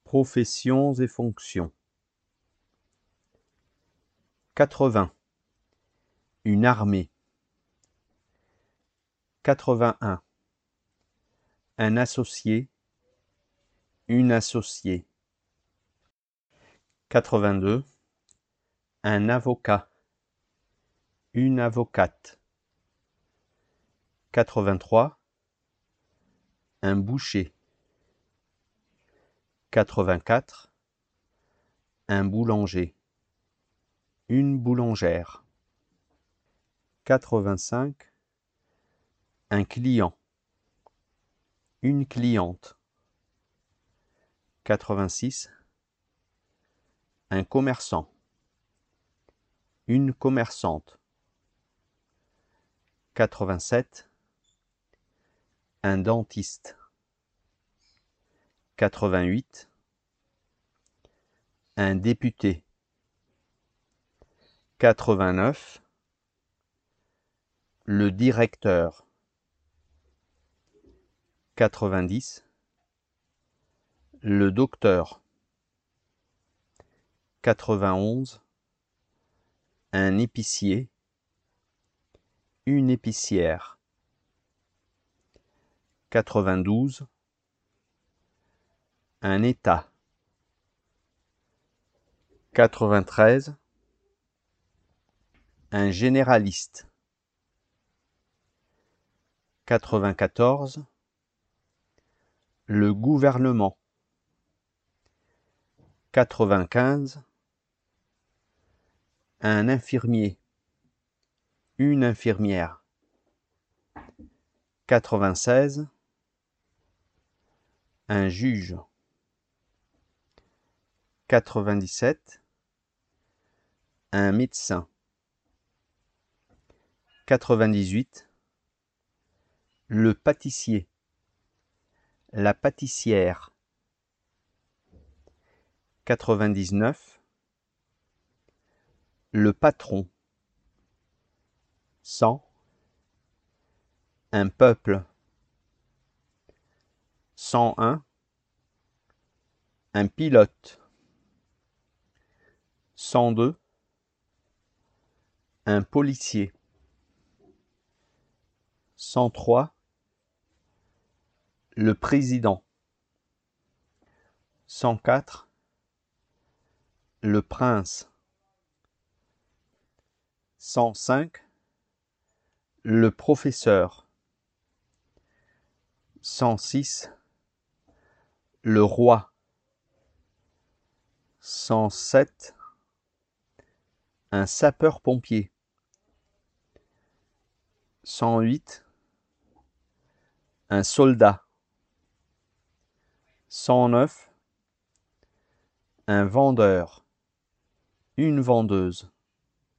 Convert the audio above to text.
Professions et fonctions. 80. Une armée. 81. Un associé, une associée. 82. Un avocat, une avocate. 83. Un boucher. 84. Un boulanger, une boulangère. 85. Un client, une cliente. 86. Un commerçant, une commerçante. 87. Un dentiste. 88. Un député. 89. Le directeur. 90. Le docteur. 91. Un épicier, une épicière. 92. Un État. 93. Un généraliste. 94. Le gouvernement. 95. Un infirmier, une infirmière. 96. Un juge. 97. Un médecin. 98. Le pâtissier, la pâtissière. 99. Le patron. 100. Un peuple. 101. Un pilote. 102. Un policier. 103. Le président. 104. Le prince. 105. Le professeur. 106. Le roi. 107. Un sapeur-pompier. 108. Un soldat. 109. Un vendeur, une vendeuse.